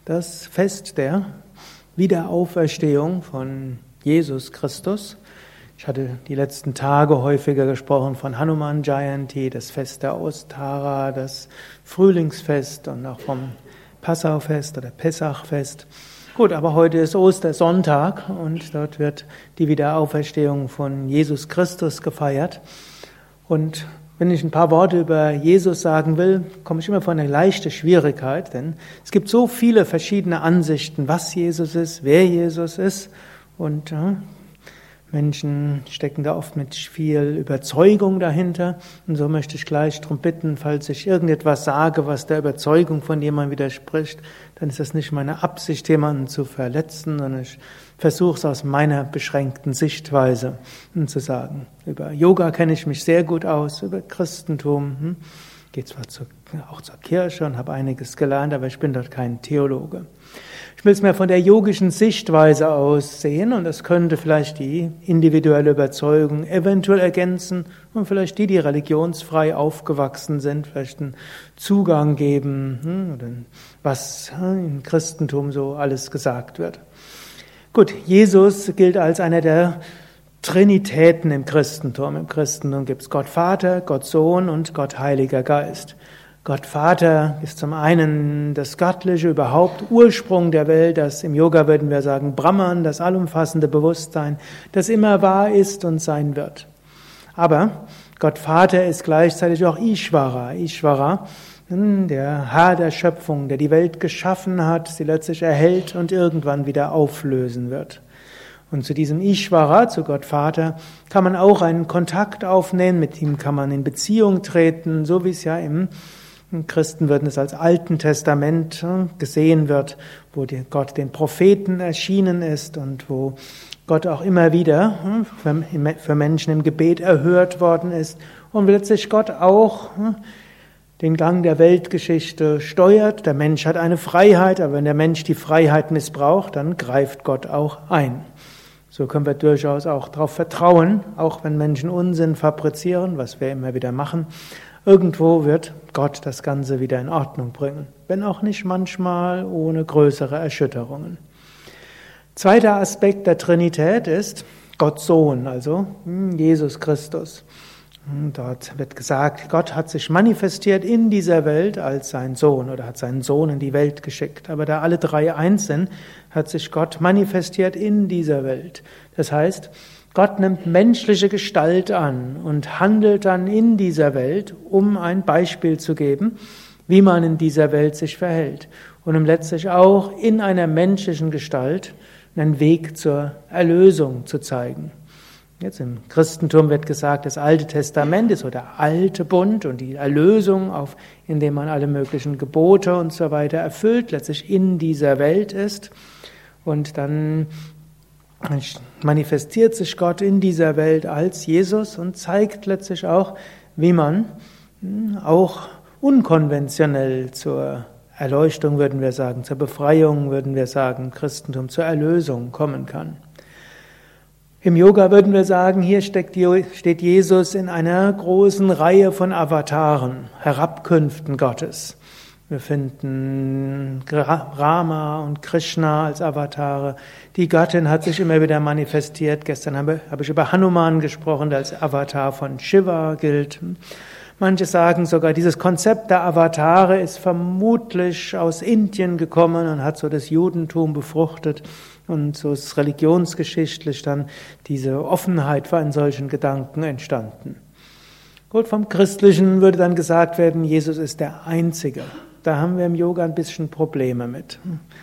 das Fest der Wiederauferstehung von Jesus Christus. Ich hatte die letzten Tage häufiger gesprochen von Hanuman Jayanti, das Fest der Ostara, das Frühlingsfest und auch vom Passafest oder Pessachfest. Gut, aber heute ist Ostersonntag und dort wird die Wiederauferstehung von Jesus Christus gefeiert. Und wenn ich ein paar Worte über Jesus sagen will, komme ich immer vor eine leichte Schwierigkeit, denn es gibt so viele verschiedene Ansichten, was Jesus ist, wer Jesus ist, und Menschen stecken da oft mit viel Überzeugung dahinter. Und so möchte ich gleich darum bitten, falls ich irgendetwas sage, was der Überzeugung von jemandem widerspricht, dann ist das nicht meine Absicht, jemanden zu verletzen, sondern ich versuche es aus meiner beschränkten Sichtweise zu sagen. Über Yoga kenne ich mich sehr gut aus, über Christentum, gehe zwar auch zur Kirche und habe einiges gelernt, aber ich bin dort kein Theologe. Ich will es mir von der yogischen Sichtweise aus sehen, und das könnte vielleicht die individuelle Überzeugung eventuell ergänzen und vielleicht die religionsfrei aufgewachsen sind, vielleicht einen Zugang geben, was im Christentum so alles gesagt wird. Gut, Jesus gilt als einer der Trinitäten im Christentum. Im Christentum gibt es Gott Vater, Gott Sohn und Gott Heiliger Geist. Gott Vater ist zum einen das Göttliche, überhaupt Ursprung der Welt, das im Yoga würden wir sagen Brahman, das allumfassende Bewusstsein, das immer wahr ist und sein wird. Aber Gott Vater ist gleichzeitig auch Ishvara. Ishvara, der Herr der Schöpfung, der die Welt geschaffen hat, sie letztlich erhält und irgendwann wieder auflösen wird. Und zu diesem Ishvara, zu Gott Vater, kann man auch einen Kontakt aufnehmen, mit ihm kann man in Beziehung treten, so wie es ja im Christen würden es als Alten Testament gesehen wird, wo Gott den Propheten erschienen ist und wo Gott auch immer wieder für Menschen im Gebet erhört worden ist und letztlich Gott auch den Gang der Weltgeschichte steuert. Der Mensch hat eine Freiheit, aber wenn der Mensch die Freiheit missbraucht, dann greift Gott auch ein. So können wir durchaus auch darauf vertrauen, auch wenn Menschen Unsinn fabrizieren, was wir immer wieder machen. Irgendwo wird Gott das Ganze wieder in Ordnung bringen, wenn auch nicht manchmal ohne größere Erschütterungen. Zweiter Aspekt der Trinität ist Gott Sohn, also Jesus Christus. Dort wird gesagt, Gott hat sich manifestiert in dieser Welt als sein Sohn oder hat seinen Sohn in die Welt geschickt. Aber da alle drei eins sind, hat sich Gott manifestiert in dieser Welt. Das heißt, Gott nimmt menschliche Gestalt an und handelt dann in dieser Welt, um ein Beispiel zu geben, wie man in dieser Welt sich verhält. Und um letztlich auch in einer menschlichen Gestalt einen Weg zur Erlösung zu zeigen. Jetzt im Christentum wird gesagt, das Alte Testament ist so der alte Bund und die Erlösung, indem man alle möglichen Gebote und so weiter erfüllt, letztlich in dieser Welt ist. Und dann manifestiert sich Gott in dieser Welt als Jesus und zeigt letztlich auch, wie man auch unkonventionell zur Erleuchtung, würden wir sagen, zur Befreiung, würden wir sagen, Christentum, zur Erlösung kommen kann. Im Yoga würden wir sagen, hier steht Jesus in einer großen Reihe von Avataren, Herabkünften Gottes. Wir finden Rama und Krishna als Avatare. Die Göttin hat sich immer wieder manifestiert. Gestern habe ich über Hanuman gesprochen, der als Avatar von Shiva gilt. Manche sagen sogar, dieses Konzept der Avatare ist vermutlich aus Indien gekommen und hat so das Judentum befruchtet. Und so ist religionsgeschichtlich dann diese Offenheit für einen solchen Gedanken entstanden. Gut, vom Christlichen würde dann gesagt werden, Jesus ist der Einzige. Da haben wir im Yoga ein bisschen Probleme mit.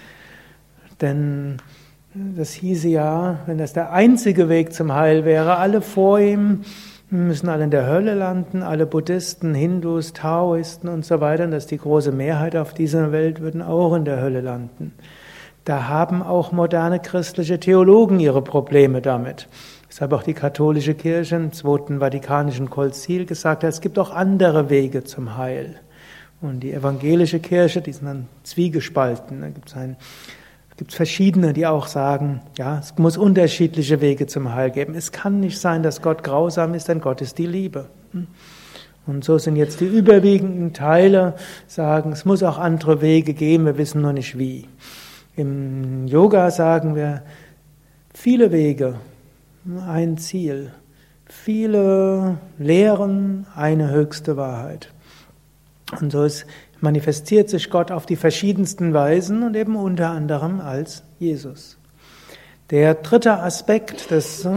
Denn das hieße ja, wenn das der einzige Weg zum Heil wäre, alle vor ihm müssen alle in der Hölle landen, alle Buddhisten, Hindus, Taoisten und so weiter, und dass die große Mehrheit auf dieser Welt würden auch in der Hölle landen. Da haben auch moderne christliche Theologen ihre Probleme damit. Deshalb auch die katholische Kirche im Zweiten Vatikanischen Konzil gesagt hat, es gibt auch andere Wege zum Heil. Und die evangelische Kirche, die sind dann zwiegespalten. Da gibt es verschiedene, die auch sagen, ja, es muss unterschiedliche Wege zum Heil geben. Es kann nicht sein, dass Gott grausam ist, denn Gott ist die Liebe. Und so sind jetzt die überwiegenden Teile, sagen, es muss auch andere Wege geben, wir wissen nur nicht wie. Im Yoga sagen wir, viele Wege, ein Ziel, viele Lehren, eine höchste Wahrheit. Und so manifestiert sich Gott auf die verschiedensten Weisen und eben unter anderem als Jesus. Der dritte Aspekt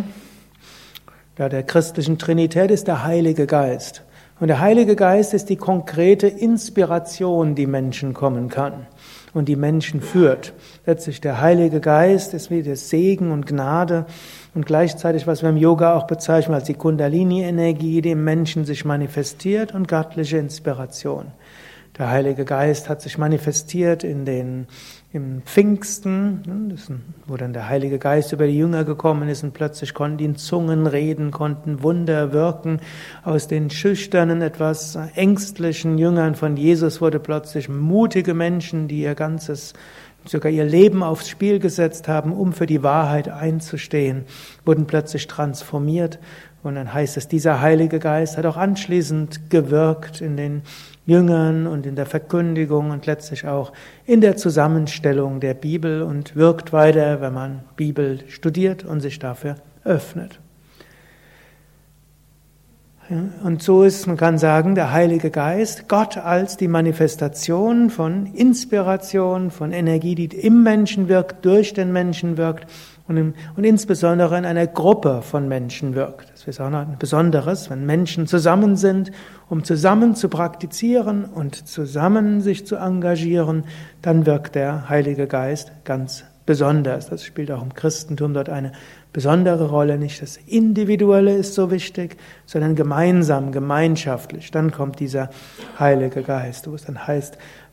der christlichen Trinität ist der Heilige Geist. Und der Heilige Geist ist die konkrete Inspiration, die Menschen kommen kann und die Menschen führt. Letztlich der Heilige Geist ist wie der Segen und Gnade und gleichzeitig, was wir im Yoga auch bezeichnen als die Kundalini-Energie, die im Menschen sich manifestiert und göttliche Inspiration. Der Heilige Geist hat sich manifestiert im Pfingsten, wo dann der Heilige Geist über die Jünger gekommen ist und plötzlich konnten die in Zungen reden, konnten Wunder wirken. Aus den schüchternen, etwas ängstlichen Jüngern von Jesus wurde plötzlich mutige Menschen, die sogar ihr Leben aufs Spiel gesetzt haben, um für die Wahrheit einzustehen, wurden plötzlich transformiert. Und dann heißt es, dieser Heilige Geist hat auch anschließend gewirkt in den Jüngern und in der Verkündigung und letztlich auch in der Zusammenstellung der Bibel und wirkt weiter, wenn man Bibel studiert und sich dafür öffnet. Und so ist, man kann sagen, der Heilige Geist, Gott als die Manifestation von Inspiration, von Energie, die im Menschen wirkt, durch den Menschen wirkt und insbesondere in einer Gruppe von Menschen wirkt. Das ist auch noch ein Besonderes, wenn Menschen zusammen sind, um zusammen zu praktizieren und zusammen sich zu engagieren, dann wirkt der Heilige Geist ganz besonders. Das spielt auch im Christentum dort eine besondere Rolle. Nicht das Individuelle ist so wichtig, sondern gemeinsam, gemeinschaftlich. Dann kommt dieser Heilige Geist, wo es dann heißt,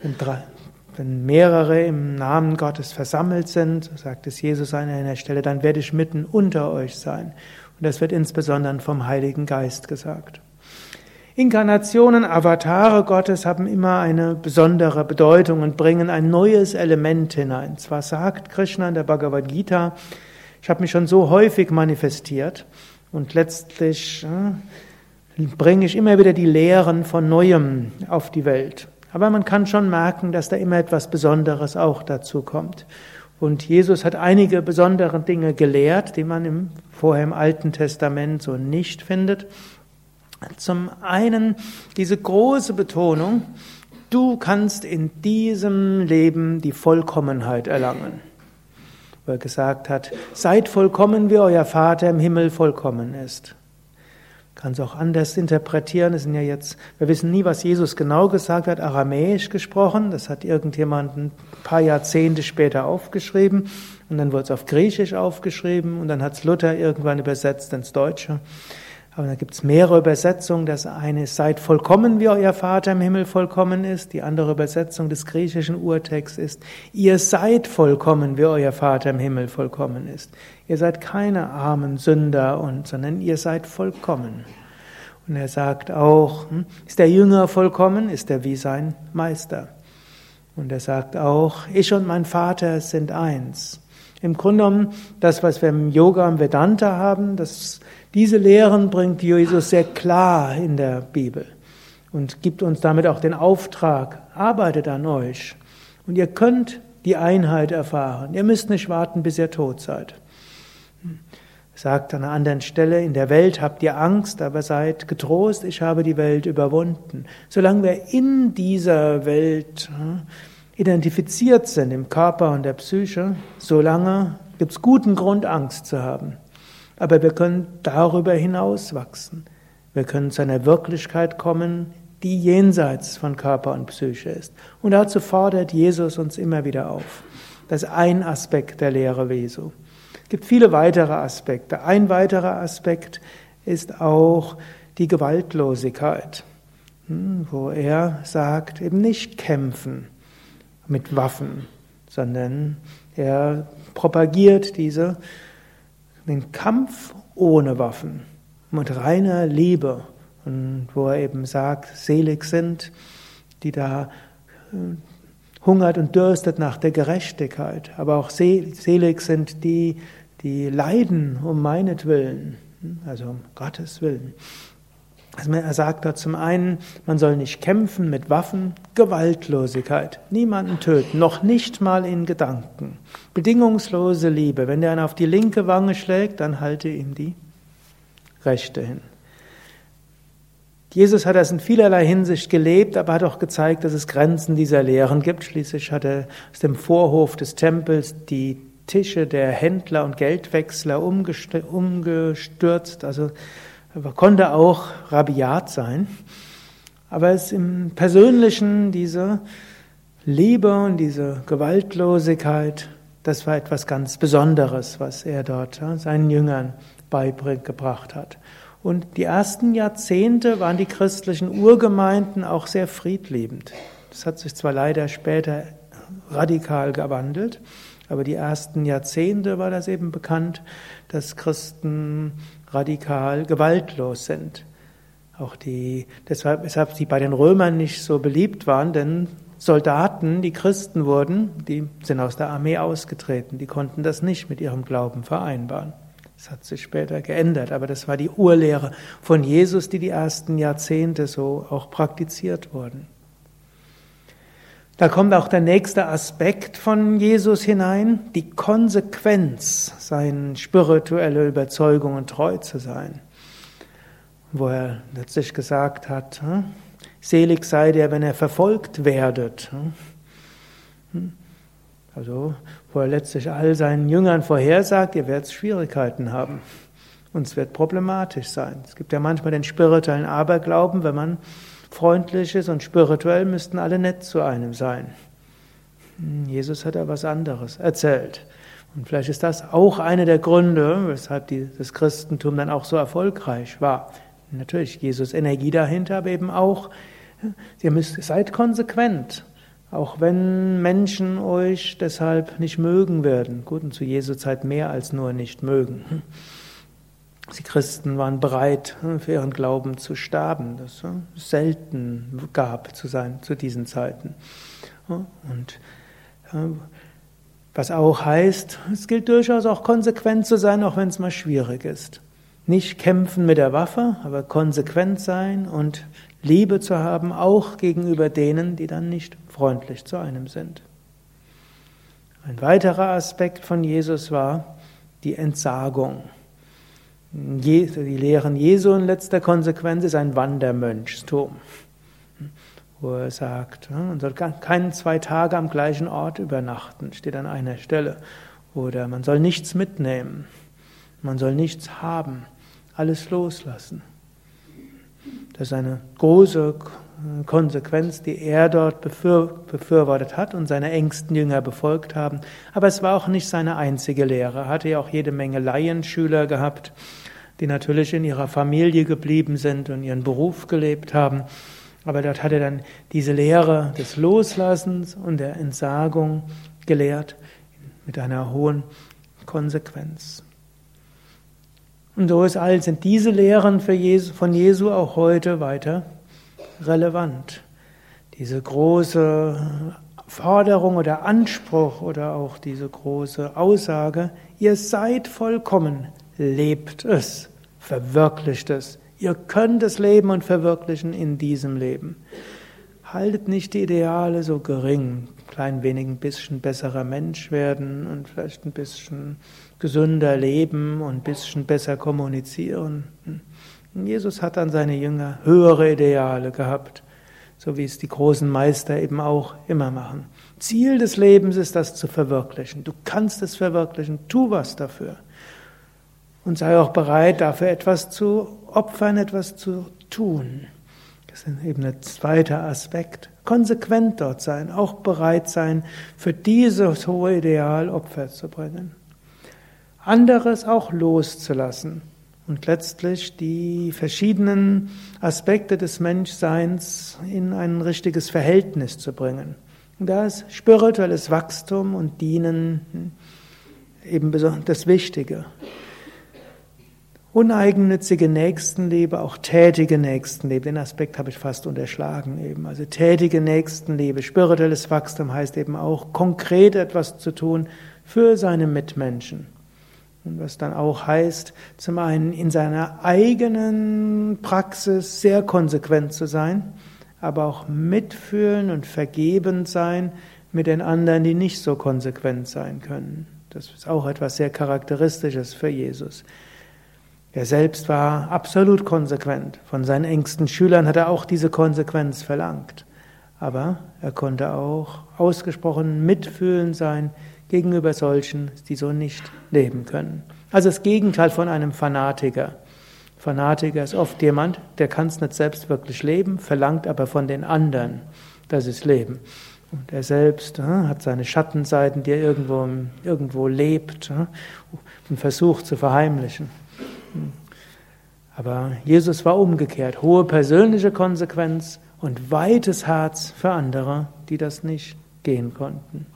wenn mehrere im Namen Gottes versammelt sind, sagt es Jesus an einer Stelle, dann werde ich mitten unter euch sein. Und das wird insbesondere vom Heiligen Geist gesagt. Inkarnationen, Avatare Gottes haben immer eine besondere Bedeutung und bringen ein neues Element hinein. Zwar sagt Krishna in der Bhagavad Gita, ich habe mich schon so häufig manifestiert und letztlich bringe ich immer wieder die Lehren von Neuem auf die Welt. Aber man kann schon merken, dass da immer etwas Besonderes auch dazu kommt. Und Jesus hat einige besondere Dinge gelehrt, die man vorher im Alten Testament so nicht findet. Zum einen diese große Betonung, du kannst in diesem Leben die Vollkommenheit erlangen. Wo er gesagt hat, seid vollkommen, wie euer Vater im Himmel vollkommen ist. Kann es auch anders interpretieren. Wir wissen nie, was Jesus genau gesagt hat, aramäisch gesprochen. Das hat irgendjemand ein paar Jahrzehnte später aufgeschrieben. Und dann wurde es auf Griechisch aufgeschrieben. Und dann hat es Luther irgendwann übersetzt ins Deutsche. Aber da gibt es mehrere Übersetzungen. Das eine ist, seid vollkommen, wie euer Vater im Himmel vollkommen ist. Die andere Übersetzung des griechischen Urtexts ist, ihr seid vollkommen, wie euer Vater im Himmel vollkommen ist. Ihr seid keine armen Sünder, sondern ihr seid vollkommen. Und er sagt auch, ist der Jünger vollkommen, ist er wie sein Meister. Und er sagt auch, ich und mein Vater sind eins. Im Grunde genommen, das, was wir im Yoga und Vedanta haben, diese Lehren bringt Jesus sehr klar in der Bibel und gibt uns damit auch den Auftrag, arbeitet an euch. Und ihr könnt die Einheit erfahren. Ihr müsst nicht warten, bis ihr tot seid. Er sagt an einer anderen Stelle, in der Welt habt ihr Angst, aber seid getrost, ich habe die Welt überwunden. Solange wir in dieser Welt identifiziert sind, im Körper und der Psyche, solange gibt es guten Grund, Angst zu haben. Aber wir können darüber hinaus wachsen. Wir können zu einer Wirklichkeit kommen, die jenseits von Körper und Psyche ist. Und dazu fordert Jesus uns immer wieder auf. Das ist ein Aspekt der Lehre Jesu. Es gibt viele weitere Aspekte. Ein weiterer Aspekt ist auch die Gewaltlosigkeit, wo er sagt, eben nicht kämpfen mit Waffen, sondern er propagiert den Kampf ohne Waffen, mit reiner Liebe. Und wo er eben sagt, selig sind, die da hungert und dürstet nach der Gerechtigkeit. Aber auch selig sind die leiden um meinetwillen, also um Gottes Willen. Also er sagt dort zum einen, man soll nicht kämpfen mit Waffen, Gewaltlosigkeit, niemanden töten, noch nicht mal in Gedanken. Bedingungslose Liebe, wenn der einen auf die linke Wange schlägt, dann halte ihm die rechte hin. Jesus hat das in vielerlei Hinsicht gelebt, aber hat auch gezeigt, dass es Grenzen dieser Lehren gibt. Schließlich hat er aus dem Vorhof des Tempels die Tische der Händler und Geldwechsler umgestürzt, also konnte auch rabiat sein. Aber es im Persönlichen, diese Liebe und diese Gewaltlosigkeit, das war etwas ganz Besonderes, was er dort seinen Jüngern beigebracht hat. Und die ersten Jahrzehnte waren die christlichen Urgemeinden auch sehr friedliebend. Das hat sich zwar leider später radikal gewandelt, aber die ersten Jahrzehnte war das eben bekannt, dass Christen radikal gewaltlos sind. Auch weshalb sie bei den Römern nicht so beliebt waren, denn Soldaten, die Christen wurden, die sind aus der Armee ausgetreten, die konnten das nicht mit ihrem Glauben vereinbaren. Das hat sich später geändert, aber das war die Urlehre von Jesus, die ersten Jahrzehnte so auch praktiziert wurden. Da kommt auch der nächste Aspekt von Jesus hinein, die Konsequenz, seine spirituelle Überzeugung und treu zu sein. Wo er letztlich gesagt hat, selig sei der, wenn er verfolgt werdet. Also, wo er letztlich all seinen Jüngern vorhersagt, ihr werdet Schwierigkeiten haben. Und es wird problematisch sein. Es gibt ja manchmal den spirituellen Aberglauben, wenn man freundlich ist und spirituell, müssten alle nett zu einem sein. Jesus hat da was anderes erzählt. Und vielleicht ist das auch einer der Gründe, weshalb das Christentum dann auch so erfolgreich war. Natürlich Jesus Energie dahinter, aber eben auch, seid konsequent. Auch wenn Menschen euch deshalb nicht mögen werden. Gut, und zu Jesu Zeit mehr als nur nicht mögen. Die Christen waren bereit, für ihren Glauben zu sterben, das es selten gab zu diesen Zeiten. Und was auch heißt, es gilt durchaus auch konsequent zu sein, auch wenn es mal schwierig ist. Nicht kämpfen mit der Waffe, aber konsequent sein und Liebe zu haben, auch gegenüber denen, die dann nicht freundlich zu einem sind. Ein weiterer Aspekt von Jesus war die Entsagung. Die Lehren Jesu in letzter Konsequenz ist ein Wandermönchstum, wo er sagt, man soll keine 2 Tage am gleichen Ort übernachten, steht an einer Stelle. Oder man soll nichts mitnehmen, man soll nichts haben, alles loslassen. Das ist eine große Konsequenz, die er dort befürwortet hat und seine engsten Jünger befolgt haben. Aber es war auch nicht seine einzige Lehre. Er hatte ja auch jede Menge Laienschüler gehabt, die natürlich in ihrer Familie geblieben sind und ihren Beruf gelebt haben. Aber dort hat er dann diese Lehre des Loslassens und der Entsagung gelehrt mit einer hohen Konsequenz. Und so sind diese Lehren von Jesu auch heute weiter relevant. Diese große Forderung oder Anspruch oder auch diese große Aussage, ihr seid vollkommen, lebt es, verwirklicht es. Ihr könnt es leben und verwirklichen in diesem Leben. Haltet nicht die Ideale so gering, klein wenig ein bisschen besserer Mensch werden und vielleicht ein bisschen gesünder leben und ein bisschen besser kommunizieren. Jesus hat an seine Jünger höhere Ideale gehabt, so wie es die großen Meister eben auch immer machen. Ziel des Lebens ist, das zu verwirklichen. Du kannst es verwirklichen, tu was dafür. Und sei auch bereit, dafür etwas zu opfern, etwas zu tun. Das ist eben der zweite Aspekt. Konsequent dort sein, auch bereit sein, für dieses hohe Ideal Opfer zu bringen. Anderes auch loszulassen und letztlich die verschiedenen Aspekte des Menschseins in ein richtiges Verhältnis zu bringen. Und da ist spirituelles Wachstum und Dienen eben das Wichtige. Uneigennützige Nächstenliebe, auch tätige Nächstenliebe, den Aspekt habe ich fast unterschlagen eben. Also tätige Nächstenliebe, spirituelles Wachstum heißt eben auch konkret etwas zu tun für seine Mitmenschen. Und was dann auch heißt, zum einen in seiner eigenen Praxis sehr konsequent zu sein, aber auch mitfühlen und vergebend sein mit den anderen, die nicht so konsequent sein können. Das ist auch etwas sehr Charakteristisches für Jesus. Er selbst war absolut konsequent. Von seinen engsten Schülern hat er auch diese Konsequenz verlangt. Aber er konnte auch ausgesprochen mitfühlend sein gegenüber solchen, die so nicht leben können. Also das Gegenteil von einem Fanatiker. Fanatiker ist oft jemand, der kann es nicht selbst wirklich leben, verlangt aber von den anderen, dass sie es leben. Und er selbst hat seine Schattenseiten, die er irgendwo lebt und versucht zu verheimlichen. Aber Jesus war umgekehrt. Hohe persönliche Konsequenz und weites Herz für andere, die das nicht gehen konnten.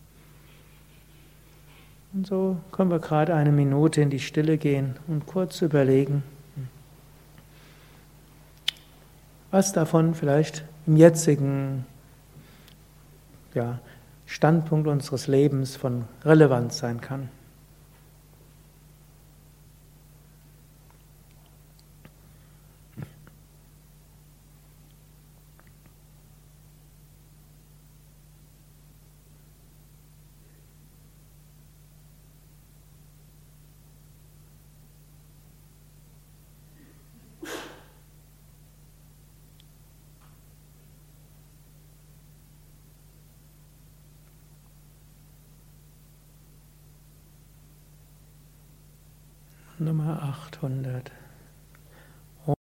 Und so können wir gerade eine Minute in die Stille gehen und kurz überlegen, was davon vielleicht im jetzigen Standpunkt unseres Lebens von Relevanz sein kann. Nummer 800.